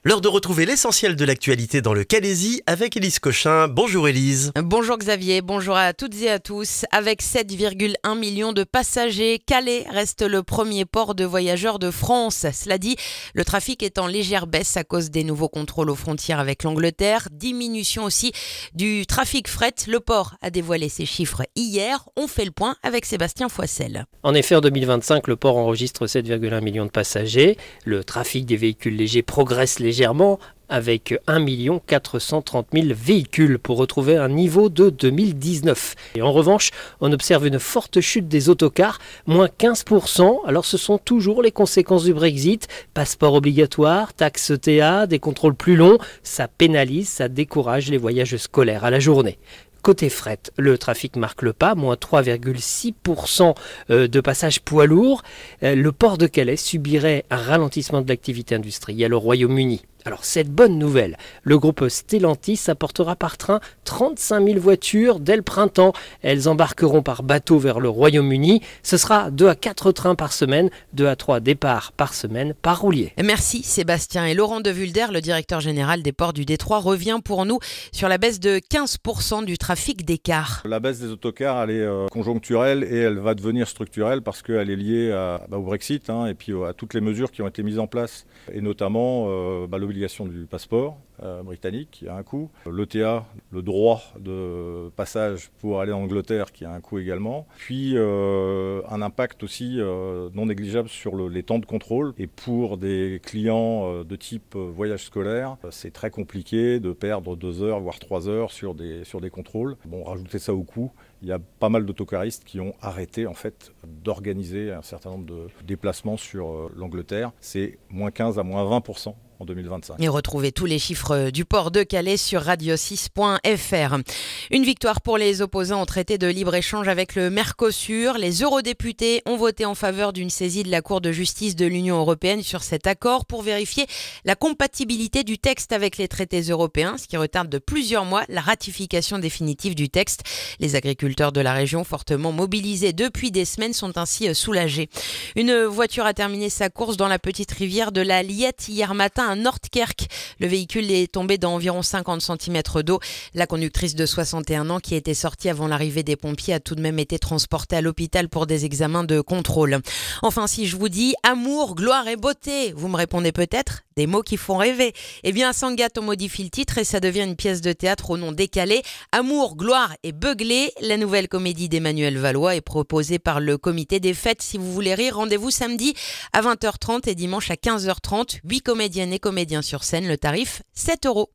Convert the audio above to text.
L'heure de retrouver l'essentiel de l'actualité dans le Calaisis avec Élise Cochin. Bonjour Élise. Bonjour Xavier, bonjour à toutes et à tous. Avec 7,1 millions de passagers, Calais reste le premier port de voyageurs de France. Cela dit, le trafic est en légère baisse à cause des nouveaux contrôles aux frontières avec l'Angleterre. Diminution aussi du trafic fret. Le port a dévoilé ses chiffres hier. On fait le point avec Sébastien Foissel. En effet, en 2025, le port enregistre 7,1 millions de passagers. Le trafic des véhicules légers progresse légèrement avec 1 430 000 véhicules pour retrouver un niveau de 2019. Et en revanche, on observe une forte chute des autocars, moins 15%. Alors ce sont toujours les conséquences du Brexit. Passeport obligatoire, taxe TA, des contrôles plus longs. Ça pénalise, ça décourage les voyages scolaires à la journée. Côté fret, le trafic marque le pas, moins 3,6% de passages poids lourds. Le port de Calais subirait un ralentissement de l'activité industrielle au Royaume-Uni. Alors cette bonne nouvelle, le groupe Stellantis apportera par train 35 000 voitures dès le printemps. Elles embarqueront par bateau vers le Royaume-Uni. Ce sera 2 à 4 trains par semaine, 2 à 3 départs par semaine par roulier. Merci Sébastien. Et Laurent De Vulder, le directeur général des ports du Détroit, revient pour nous sur la baisse de 15% du trafic des cars. La baisse des autocars, elle est conjoncturelle et elle va devenir structurelle parce qu'elle est liée au Brexit et puis à toutes les mesures qui ont été mises en place, et notamment l'obligation du passeport britannique qui a un coût, l'ETA, le droit de passage pour aller en Angleterre qui a un coût également, puis un impact aussi non négligeable sur les temps de contrôle. Et pour des clients de type voyage scolaire, c'est très compliqué de perdre 2 heures voire 3 heures sur des contrôles. Bon, rajoutez ça au coût, il y a pas mal d'autocaristes qui ont arrêté en fait d'organiser un certain nombre de déplacements sur l'Angleterre. C'est moins 15 à moins 20% en 2025. Et retrouvez tous les chiffres du port de Calais sur radio6.fr. Une victoire pour les opposants au traité de libre-échange avec le Mercosur. Les eurodéputés ont voté en faveur d'une saisie de la Cour de justice de l'Union européenne sur cet accord pour vérifier la compatibilité du texte avec les traités européens, ce qui retarde de plusieurs mois la ratification définitive du texte. Les agriculteurs de la région, fortement mobilisés depuis des semaines, sont ainsi soulagés. Une voiture a terminé sa course dans la petite rivière de la Liette hier matin à Nordkerk. Le véhicule est tombé dans environ 50 cm d'eau. La conductrice de 61 ans qui était sortie avant l'arrivée des pompiers a tout de même été transportée à l'hôpital pour des examens de contrôle. Enfin, si je vous dis amour, gloire et beauté, vous me répondez peut-être des mots qui font rêver. Eh bien, à Sangatte, on modifie le titre et ça devient une pièce de théâtre au nom décalé. Amour, gloire et beuglé. La nouvelle comédie d'Emmanuel Valois est proposée par le comité des fêtes. Si vous voulez rire, rendez-vous samedi à 20h30 et dimanche à 15h30. 8 comédiennes et comédiens sur scène. Le tarif, 7 €.